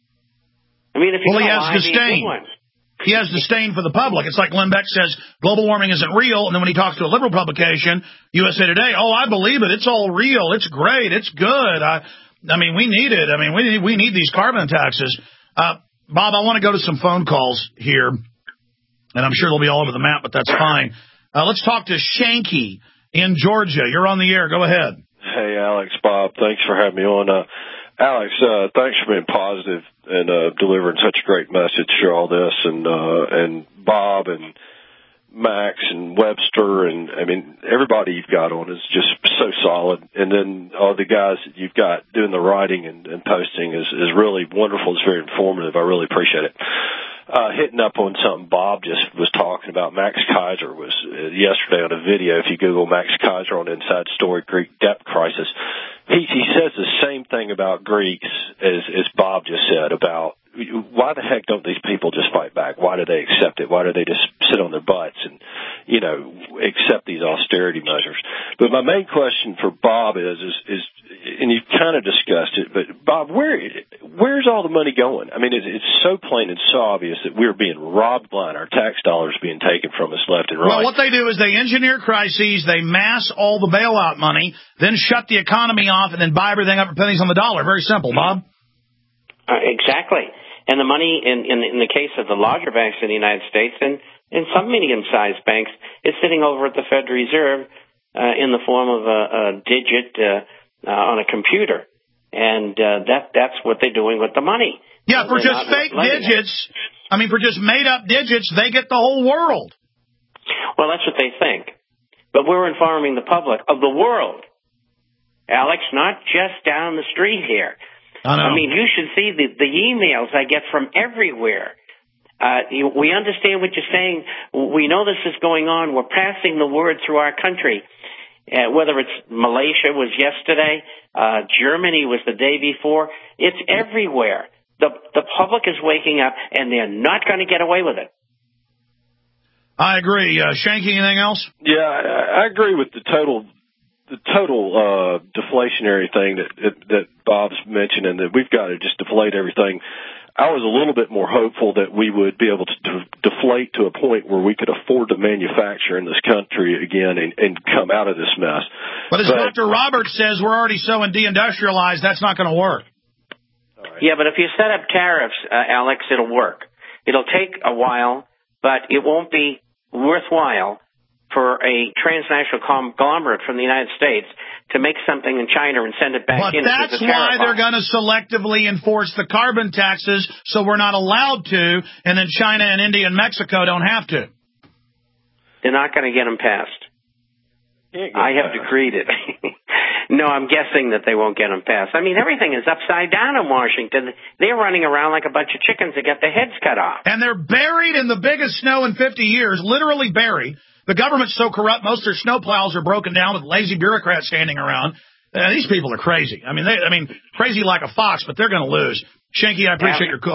I mean, if well, he he has disdain. He has disdain for the public. It's like Glenn Beck says global warming isn't real, and then when he talks to a liberal publication, U S A Today, oh, I believe it. It's all real. It's great. It's good. I, I mean, we need it. I mean, we need, we need these carbon taxes. Uh, Bob, I want to go to some phone calls here, and I'm sure they'll be all over the map, but that's fine. Uh, let's talk to Shanky in Georgia. You're on the air. Go ahead. Hey, Alex, Bob, thanks for having me on. Uh, Alex, uh, thanks for being positive and uh, delivering such a great message through all this. And uh, and Bob and Max and Webster and, I mean, everybody you've got on is just so solid. And then all the guys that you've got doing the writing and, and posting is, is really wonderful. It's very informative. I really appreciate it. Uh, hitting up on something Bob just was talking about. Max Kaiser was uh, yesterday on a video. If you Google Max Kaiser on Inside Story, Greek debt crisis, he, he says the same thing about Greeks as, as Bob just said about why the heck don't these people just fight back? Why do they accept it? Why do they just sit on their butts and, you know, accept these austerity measures? But my main question for Bob is, is, is and you've kind of discussed it, but Bob, where, where's all the money going? I mean, it's, it's so plain and so obvious that we're being robbed blind. Our tax dollars being taken from us left and right. Well, what they do is they engineer crises, they mass all the bailout money, then shut the economy off, and then buy everything up for pennies on the dollar. Very simple, Bob. Uh, exactly. And the money, in, in, in the case of the larger banks in the United States and in some medium-sized banks, is sitting over at the Federal Reserve uh, in the form of a, a digit uh, uh, on a computer. And uh, that that's what they're doing with the money. Yeah, for just fake digits, I mean, for just made-up digits, they get the whole world. Well, that's what they think. But we're informing the public of the world. Alex, not just down the street here. I, I mean, you should see the, the emails I get from everywhere. Uh, you, we understand what you're saying. We know this is going on. We're passing the word through our country. Uh, whether it's Malaysia was yesterday, uh, Germany was the day before. It's everywhere. The, the public is waking up, and they're not going to get away with it. I agree. Uh, Shanky, anything else? Yeah, I, I agree with the total the total uh, deflationary thing that, that that Bob's mentioned, and that we've got to just deflate everything. I was a little bit more hopeful that we would be able to de- deflate to a point where we could afford to manufacture in this country again and, and come out of this mess. But as but, Doctor Roberts says, we're already so deindustrialized, that's not going to work. Right. Yeah, but if you set up tariffs, uh, Alex, it'll work. It'll take a while, but it won't be worthwhile for a transnational conglomerate from the United States to make something in China and send it back but in. But that's why they're going to selectively enforce the carbon taxes, so we're not allowed to, and then China and India and Mexico don't have to. They're not going to get them passed. I have decreed it. No, I'm guessing that they won't get them passed. I mean, everything is upside down in Washington. They're running around like a bunch of chickens that get their heads cut off. And they're buried in the biggest snow in fifty years, literally buried. The government's so corrupt, most of their snowplows are broken down with lazy bureaucrats standing around. Uh, these people are crazy. I mean, they, I mean, crazy like a fox, but they're going to lose. Shanky, I appreciate your call.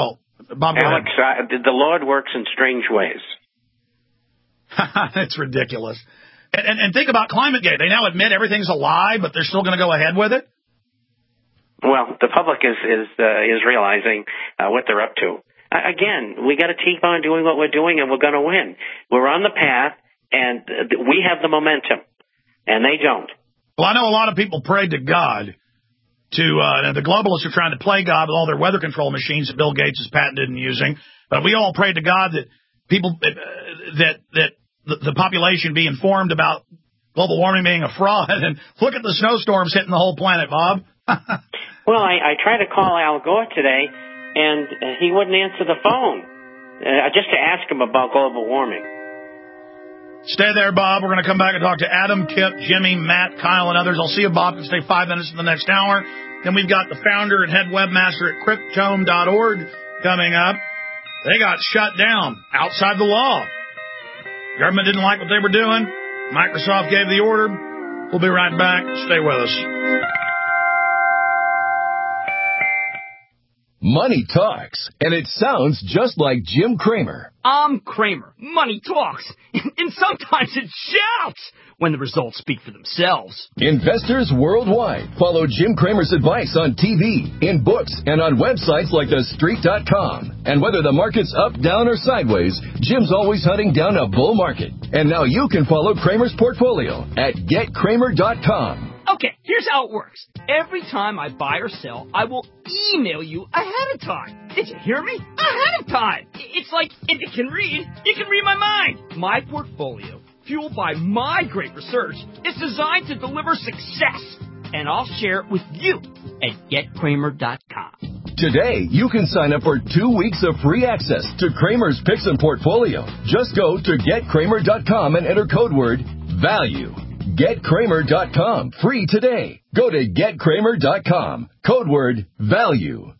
Bob, go Alex, uh, the Lord works in strange ways. That's ridiculous. And, and, and think about ClimateGate. They now admit everything's a lie, but they're still going to go ahead with it? Well, the public is is uh, is realizing uh, what they're up to. Uh, again, we got to keep on doing what we're doing, and we're going to win. We're on the path, and uh, we have the momentum, and they don't. Well, I know a lot of people prayed to God. To uh, the globalists are trying to play God with all their weather control machines that Bill Gates has patented and using. But we all prayed to God that people uh, that that the, the population be informed about global warming being a fraud. And look at the snowstorms hitting the whole planet, Bob. Well, I, I tried to call Al Gore today, and uh, he wouldn't answer the phone, uh, just to ask him about global warming. Stay there, Bob. We're going to come back and talk to Adam, Kip, Jimmy, Matt, Kyle, and others. I'll see if Bob can stay five minutes in the next hour. Then we've got the founder and head webmaster at cryptome dot org coming up. They got shut down outside the law. Government didn't like what they were doing. Microsoft gave the order. We'll be right back. Stay with us. Money talks, and it sounds just like Jim Cramer. I'm Cramer. Money talks, and sometimes it shouts when the results speak for themselves. Investors worldwide follow Jim Cramer's advice on T V, in books, and on websites like the street dot com. And whether the market's up, down, or sideways, Jim's always hunting down a bull market. And now you can follow Cramer's portfolio at get kramer dot com. Okay, here's how it works. Every time I buy or sell, I will email you ahead of time. Did you hear me? Ahead of time. It's like, if you can read, you can read my mind. My portfolio, fueled by my great research, is designed to deliver success. And I'll share it with you at get kramer dot com. Today, you can sign up for two weeks of free access to Cramer's Picks and Portfolio. Just go to get kramer dot com and enter code word VALUE. get kramer dot com. Free today. Go to get kramer dot com. Code word VALUE.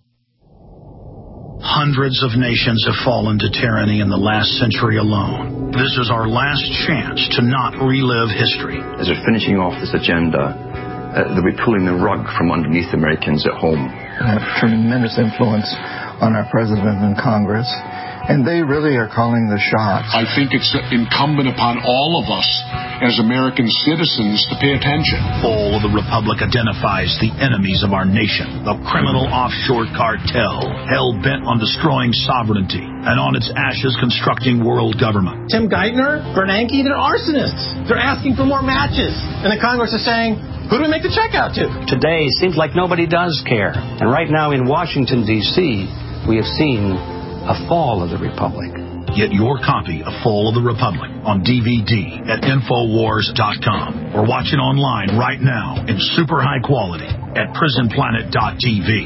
Hundreds of nations have fallen to tyranny in the last century alone. This is our last chance to not relive history. As we're finishing off this agenda, uh, they'll be pulling the rug from underneath Americans at home. Have tremendous influence on our president and Congress. And they really are calling the shots. I think it's incumbent upon all of us as American citizens to pay attention. Fall of the Republic identifies the enemies of our nation, the criminal offshore cartel, hell-bent on destroying sovereignty, and on its ashes constructing world government. Tim Geithner, Bernanke, they're arsonists. They're asking for more matches. And the Congress is saying, who do we make the check out to? Today seems like nobody does care. And right now in Washington, D C, we have seen a fall of the Republic. Get your copy of Fall of the Republic on D V D at infowars dot com or watch it online right now in super high quality at prison planet dot t v.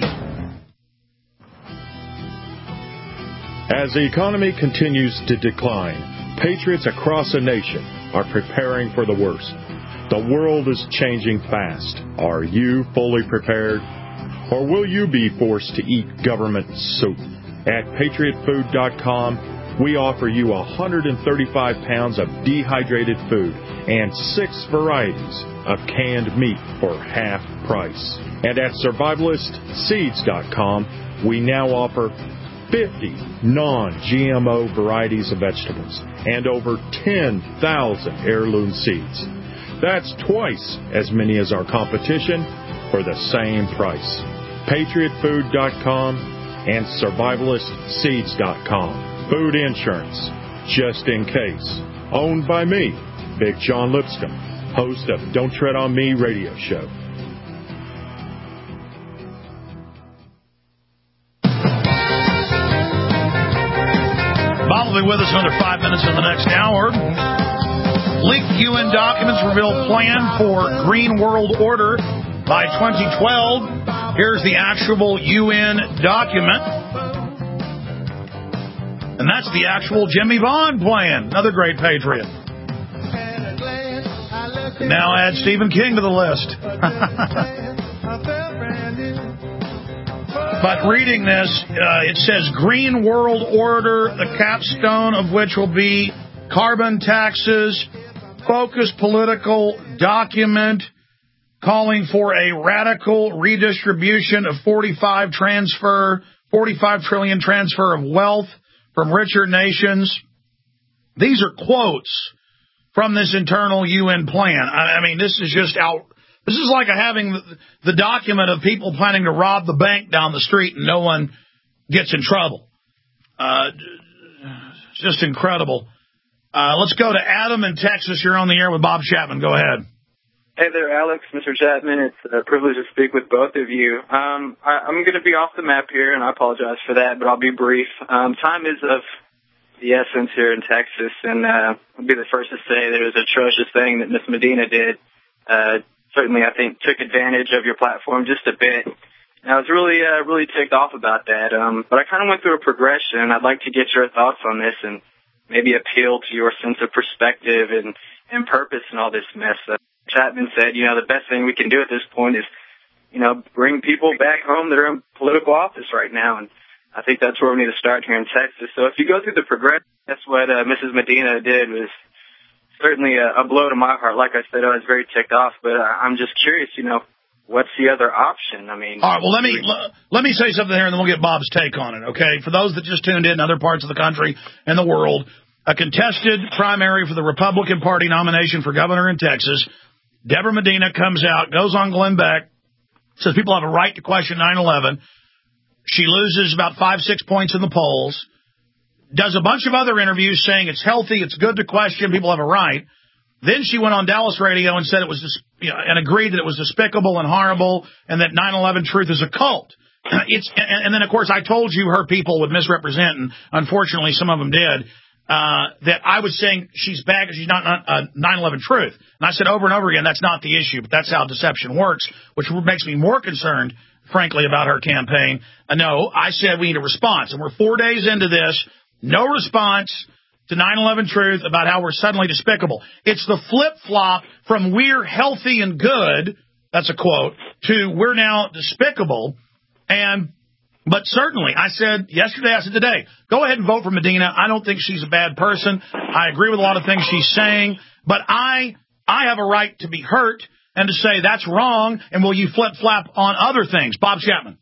As the economy continues to decline, patriots across the nation are preparing for the worst. The world is changing fast. Are you fully prepared? Or will you be forced to eat government soup? At patriot food dot com, we offer you one hundred thirty-five pounds of dehydrated food and six varieties of canned meat for half price. And at survivalist seeds dot com, we now offer fifty non G M O varieties of vegetables and over ten thousand heirloom seeds. That's twice as many as our competition for the same price. patriot food dot com and survivalist seeds dot com. Food insurance, just in case. Owned by me, Big John Lipscomb, host of Don't Tread on Me radio show. Bob will be with us another five minutes in the next hour. Leaked U N documents reveal plan for Green World Order by twenty twelve. Here's the actual U N document. And that's the actual Jimmy Vaughn plan. Another great patriot. Now add Stephen King to the list. But reading this, uh, it says Green World Order, the capstone of which will be carbon taxes, focused political document calling for a radical redistribution of forty-five transfer forty-five trillion dollars transfer of wealth from richer nations. These are quotes from this internal U N plan. I, I mean, this is just out. This is like having the, the document of people planning to rob the bank down the street and no one gets in trouble. Uh, just incredible. Uh, let's go to Adam in Texas. You're on the air with Bob Chapman. Go ahead. Hey there, Alex, Mister Chapman. It's a privilege to speak with both of you. Um, I, I'm going to be off the map here, and I apologize for that, but I'll be brief. Um, time is of the essence here in Texas, and uh, I'll be the first to say that it was an atrocious thing that Miss Medina did. Uh, certainly, I think, took advantage of your platform just a bit. And I was really, uh, really ticked off about that. Um, but I kind of went through a progression, and I'd like to get your thoughts on this and maybe appeal to your sense of perspective and, and purpose in all this mess. Uh, Chapman said, you know, the best thing we can do at this point is, you know, bring people back home that are in political office right now. And I think that's where we need to start here in Texas. So if you go through the progression, that's what uh, Missus Medina did was certainly a, a blow to my heart. Like I said, I was very ticked off, but uh, I'm just curious, you know, what's the other option? I mean, all right, well, let me l- let me say something here, and then we'll get Bob's take on it, okay? For those that just tuned in, other parts of the country and the world, a contested primary for the Republican Party nomination for governor in Texas. Deborah Medina comes out, goes on Glenn Beck, says people have a right to question nine eleven. She loses about five, six points in the polls, does a bunch of other interviews saying it's healthy, it's good to question, people have a right. Then she went on Dallas radio and said it was, you know, and agreed that it was despicable and horrible and that nine eleven truth is a cult. It's, and, and then, of course, I told you her people would misrepresent, and unfortunately some of them did. Uh, that I was saying she's bad because she's not uh, nine eleven truth. And I said over and over again, that's not the issue, but that's how deception works, which makes me more concerned, frankly, about her campaign. Uh, no, I said we need a response. And we're four days into this, no response to nine eleven truth about how we're suddenly despicable. It's the flip-flop from we're healthy and good, that's a quote, to we're now despicable. And But certainly, I said yesterday, I said today, go ahead and vote for Medina. I don't think she's a bad person. I agree with a lot of things she's saying, but I I have a right to be hurt and to say that's wrong, and will you flip-flap on other things? Bob Chapman.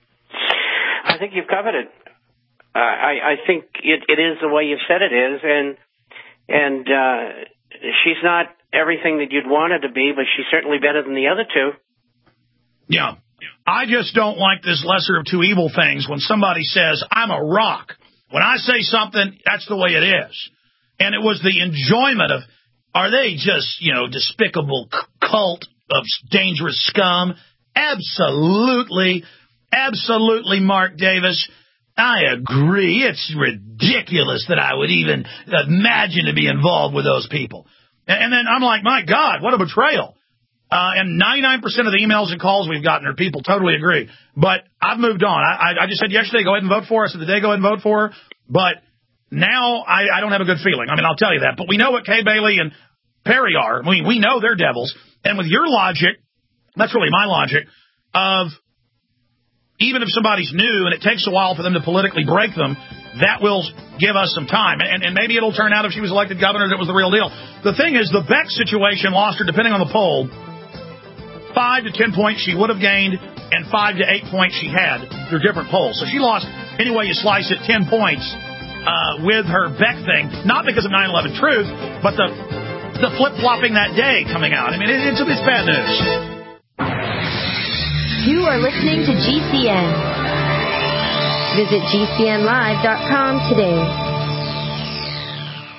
I think you've covered it. Uh, I, I think it, it is the way you've said it is, and and uh, she's not everything that you'd want her to be, but she's certainly better than the other two. Yeah. I just don't like this lesser of two evil things when somebody says, I'm a rock. When I say something, that's the way it is. And it was the enjoyment of, are they just, you know, despicable c- cult of dangerous scum? Absolutely. Absolutely, Mark Davis. I agree. It's ridiculous that I would even imagine to be involved with those people. And, and then I'm like, my God, what a betrayal. Uh, and ninety-nine percent of the emails and calls we've gotten are people totally agree. But I've moved on. I, I just said yesterday, go ahead and vote for her. I said today, go ahead and vote for her. But now I, I don't have a good feeling. I mean, I'll tell you that. But we know what Kay Bailey and Perry are. I mean, we know they're devils. And with your logic, that's really my logic, of even if somebody's new and it takes a while for them to politically break them, that will give us some time. And, and maybe it'll turn out if she was elected governor that it was the real deal. The thing is, the Beck situation lost her, depending on the poll, five to ten points she would have gained, and five to eight points she had through different polls. So she lost, any way you slice it, ten points uh, with her Beck thing, not because of nine eleven truth, but the the flip-flopping that day coming out. I mean, it, it's, it's bad news. You are listening to G C N. Visit G C N live dot com today.